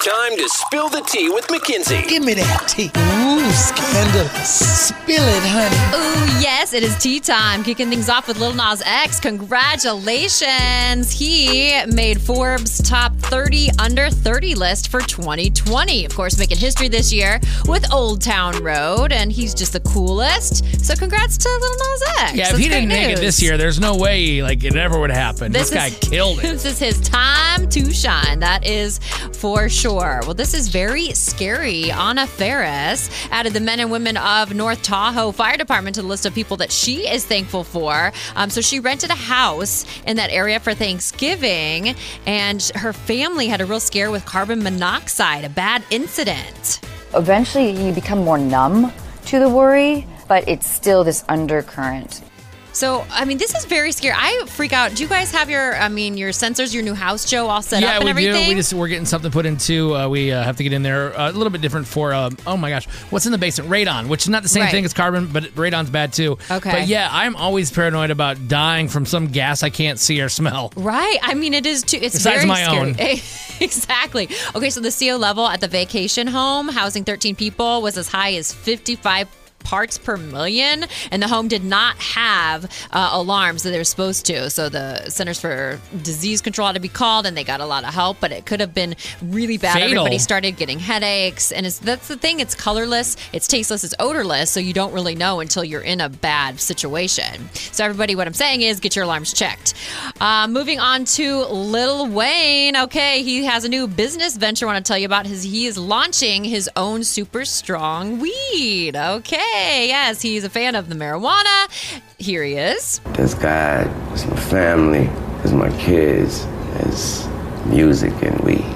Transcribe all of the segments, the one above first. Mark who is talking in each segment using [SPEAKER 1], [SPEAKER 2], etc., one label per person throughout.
[SPEAKER 1] Time to spill the tea with Mackenzie.
[SPEAKER 2] Give me that tea. Ooh, scandalous. Spill it, honey.
[SPEAKER 3] Ooh, yes, it is tea time. Kicking things off with Lil Nas X. Congratulations. He made Forbes' top 30 under 30 list for 2020. Of course, making history this year with Old Town Road, and he's just the coolest. So congrats to Lil Nas X.
[SPEAKER 4] Yeah, if
[SPEAKER 3] That's
[SPEAKER 4] he didn't
[SPEAKER 3] great
[SPEAKER 4] make it
[SPEAKER 3] news.
[SPEAKER 4] this year, there's no way it ever would happen. This guy killed it.
[SPEAKER 3] This is his time to shine. That is for sure. Well, this is very scary. Anna Faris added the men and women of North Tahoe Fire Department to the list of people that she is thankful for. So she rented a house in that area for Thanksgiving, and her family had a real scare with carbon monoxide, a bad incident.
[SPEAKER 5] Eventually, you become more numb to the worry, but it's still this undercurrent.
[SPEAKER 3] So, I mean, this is very scary. I freak out. Do you guys have your sensors, your new house, Joe, all set up and everything?
[SPEAKER 4] Yeah, we do. We're getting something put into. We have to get in there a little bit different for, oh my gosh, what's in the basement? Radon, which is not the same thing as carbon, but radon's bad too.
[SPEAKER 3] Okay.
[SPEAKER 4] But yeah, I'm always paranoid about dying from some gas I can't see or smell.
[SPEAKER 3] Right. I mean, it is too. It's
[SPEAKER 4] Besides
[SPEAKER 3] very
[SPEAKER 4] my
[SPEAKER 3] scary.
[SPEAKER 4] own.
[SPEAKER 3] Exactly. Okay, so the CO level at the vacation home housing 13 people was as high as 55 parts per million, and the home did not have alarms that they were supposed to. So the Centers for Disease Control had to be called, and they got a lot of help, but it could have been really bad.
[SPEAKER 4] Fatal.
[SPEAKER 3] Everybody started getting headaches, and that's the thing. It's colorless, it's tasteless, it's odorless, so you don't really know until you're in a bad situation. So everybody, what I'm saying is get your alarms checked. Moving on to Lil Wayne. Okay, he has a new business venture I want to tell you about. He is launching his own super strong weed. Okay. Yes, he's a fan of the marijuana. Here he is.
[SPEAKER 6] There's God, there's my family, there's my kids, there's music and weed.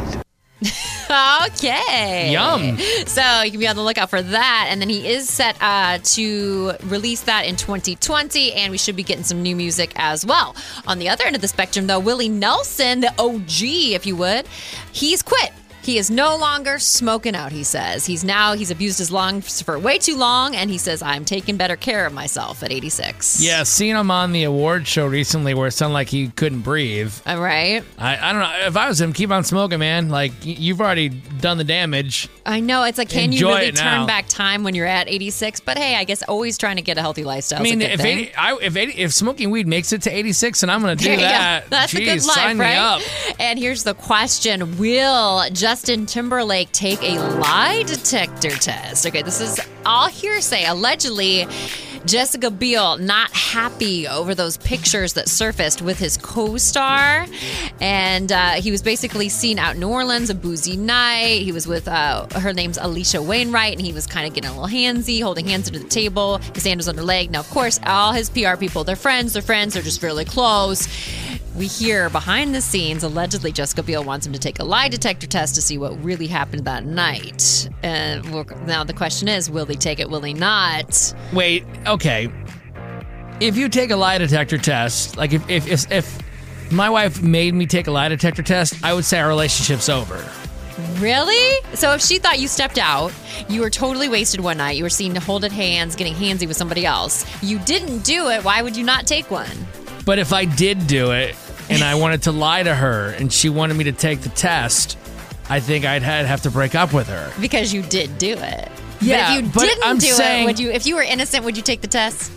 [SPEAKER 3] Okay.
[SPEAKER 4] Yum.
[SPEAKER 3] So you can be on the lookout for that. And then he is set to release that in 2020, and we should be getting some new music as well. On the other end of the spectrum, though, Willie Nelson, the OG, if you would, he's quit. He is no longer smoking out, he says. He's abused his lungs for way too long, and he says, I'm taking better care of myself at 86.
[SPEAKER 4] Yeah, seeing him on the award show recently where it sounded like he couldn't breathe.
[SPEAKER 3] Right?
[SPEAKER 4] I don't know. If I was him, keep on smoking, man. Like, you've already done the damage.
[SPEAKER 3] I know. It's like, can you
[SPEAKER 4] Enjoy
[SPEAKER 3] really
[SPEAKER 4] it now.
[SPEAKER 3] turn back time when you're at 86? But hey, I guess always trying to get a healthy lifestyle.
[SPEAKER 4] I mean,
[SPEAKER 3] is a good thing.
[SPEAKER 4] if smoking weed makes it to 86, and I'm going to
[SPEAKER 3] There
[SPEAKER 4] do
[SPEAKER 3] you go.
[SPEAKER 4] that,
[SPEAKER 3] That's a good life,
[SPEAKER 4] sign
[SPEAKER 3] right?
[SPEAKER 4] me up.
[SPEAKER 3] And here's the question. Will Justin Timberlake take a lie detector test? Okay, this is all hearsay. Allegedly, Jessica Biel not happy over those pictures that surfaced with his co-star. And he was basically seen out in New Orleans, a boozy night. He was with, her name's Alicia Wainwright, and he was kind of getting a little handsy, holding hands under the table. His hand was on her leg. Now, of course, all his PR people, they're friends, they're just really close. We hear behind the scenes, allegedly Jessica Biel wants him to take a lie detector test to see what really happened that night. Now the question is, will he take it, will he not?
[SPEAKER 4] Wait, okay. If you take a lie detector test, like if my wife made me take a lie detector test, I would say our relationship's over.
[SPEAKER 3] Really? So if she thought you stepped out, you were totally wasted one night, you were seen holding hands, getting handsy with somebody else, you didn't do it, why would you not take one?
[SPEAKER 4] But if I did do it and I wanted to lie to her and she wanted me to take the test, I think I'd have to break up with her.
[SPEAKER 3] Because you did do it.
[SPEAKER 4] Yeah,
[SPEAKER 3] but if you didn't do
[SPEAKER 4] saying,
[SPEAKER 3] it, would you? If you were innocent, would you take the test?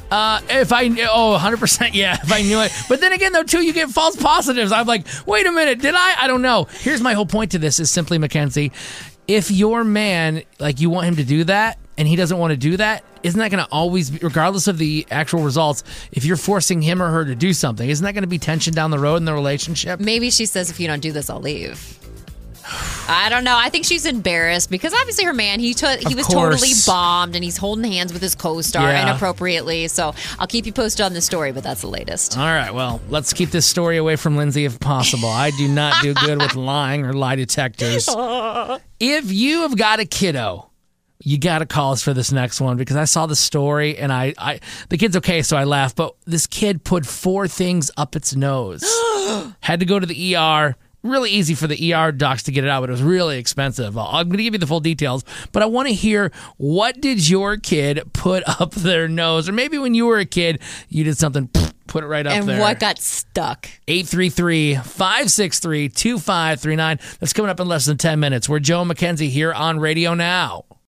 [SPEAKER 4] 100%, yeah, if I knew it. But then again, though, too, you get false positives. I'm like, wait a minute, did I? I don't know. Here's my whole point to this is simply, Mackenzie, if your man, like, you want him to do that and he doesn't want to do that, isn't that going to always be, regardless of the actual results, if you're forcing him or her to do something, isn't that going to be tension down the road in the relationship?
[SPEAKER 3] Maybe she says, if you don't do this, I'll leave. I don't know. I think she's embarrassed because obviously her man, he was totally bombed and he's holding hands with his co-star inappropriately. So I'll keep you posted on the story, but that's the latest.
[SPEAKER 4] All right. Well, let's keep this story away from Lindsay if possible. I do not do good with lying or lie detectors. If you have got a kiddo, you got to call us for this next one because I saw the story and the kid's okay, so I laughed. But this kid put 4 things up its nose. Had to go to the ER. Really easy for the ER docs to get it out, but it was really expensive. I'm going to give you the full details, but I want to hear, what did your kid put up their nose? Or maybe when you were a kid, you did something Put it right up
[SPEAKER 3] and
[SPEAKER 4] there.
[SPEAKER 3] what got stuck?
[SPEAKER 4] 833-563-2539. That's coming up in less than 10 minutes. We're Joe and Mackenzie here on Radio Now.